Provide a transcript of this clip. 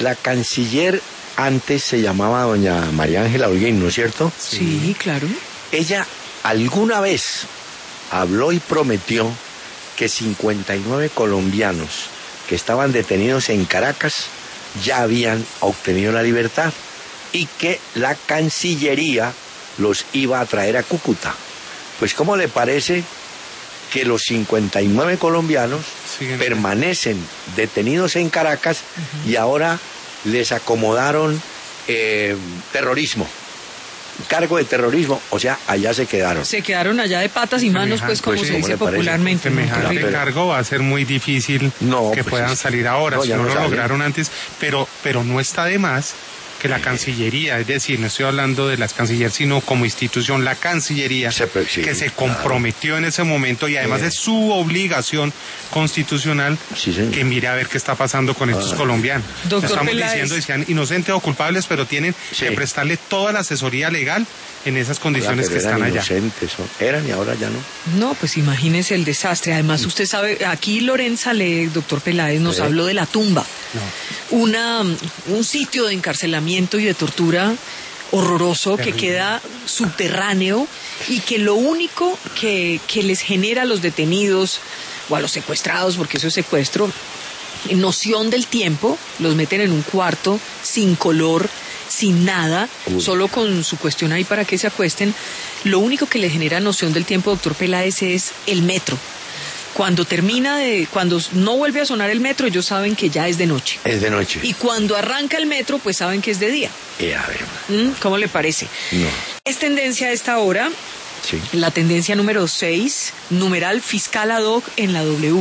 la canciller antes se llamaba doña María Ángela Holguín, ¿no es cierto? Sí, claro. Ella alguna vez habló y prometió que 59 colombianos que estaban detenidos en Caracas ya habían obtenido la libertad y que la Cancillería los iba a traer a Cúcuta. Pues, ¿cómo le parece que los 59 colombianos permanecen detenidos en Caracas y ahora les acomodaron terrorismo? Cargo de terrorismo, o sea, allá se quedaron. Se quedaron allá de patas y manos, pues, como se dice popularmente. Semejante cargo va a ser muy difícil que puedan salir ahora, si no lo lograron antes, pero no está de más que la Cancillería, es decir, no estoy hablando de las cancillerías, sino como institución, la Cancillería, que se comprometió en ese momento y además es su obligación constitucional que mire a ver qué está pasando con estos colombianos. Doctor Estamos Peláez, diciendo que sean inocentes o culpables, pero tienen que prestarle toda la asesoría legal en esas condiciones que están allá. Eran y ahora ya no. No, pues imagínese el desastre. Además, usted sabe, aquí Lorenza doctor Peláez, nos habló de La Tumba. Un sitio de encarcelamiento y de tortura horroroso que queda subterráneo y que lo único que les genera a los detenidos o a los secuestrados, porque eso es secuestro, noción del tiempo, los meten en un cuarto sin color, sin nada, solo con su cuestión ahí para que se acuesten. Lo único que les genera noción del tiempo, doctor Peláez, es el metro. Cuando no vuelve a sonar el metro, ellos saben que ya es de noche. Es de noche. Y cuando arranca el metro, pues saben que es de día. ¿Cómo le parece? No. Es tendencia a esta hora, la tendencia número 6, numeral fiscal ad hoc en la W.